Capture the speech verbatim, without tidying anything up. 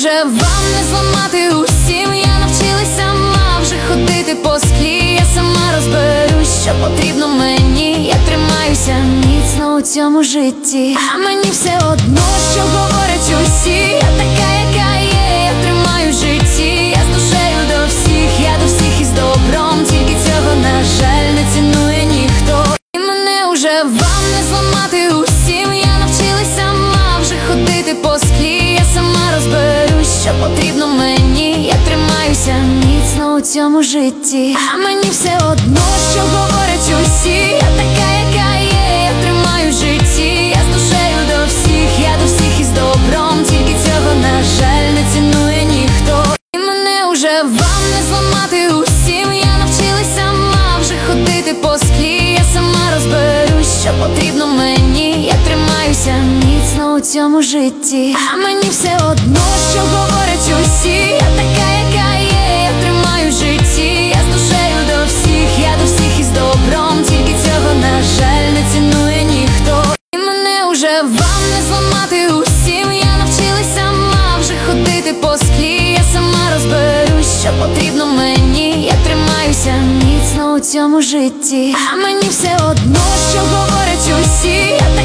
уже вам не зламати усім. Я навчилась сама вже ходити по склі. Я сама розберусь, що потрібно мені. Я тримаюся міцно у цьому житті, а мені все одно, що говорять усі. Я така, яка є, я тримаю в житті. Я з душею до всіх, я до всіх із добром. Тільки цього, на жаль, не цінує ніхто. І мене уже вам не зламати усім. Я навчилась сама вже ходити по склі. Я сама розберусь, що потрібно мені. Я тримаюся міцно у цьому житті, а мені все одно, що говорять усі. Я така, яка є, я тримаю в житті. Я з душею до всіх, я до всіх із добром. Тільки цього, на жаль, не цінує ніхто. І мене уже вам не зламати усім. Я навчилась сама вже ходити по склі. Я сама розберусь, що потрібно мені. Я тримаюся міцно у цьому житті, а мені все одно, що говорять усі. Я така, яка є, я тримаю в житті. Я з душею до всіх, я до всіх із добром. Тільки цього, на жаль, не цінує ніхто. І мене уже вам не зламати усім. Я навчилась сама вже ходити по склі. Я сама розберусь, що потрібно мені. Я тримаюся міцно у цьому житті, а мені все одно, що говорять усі. Я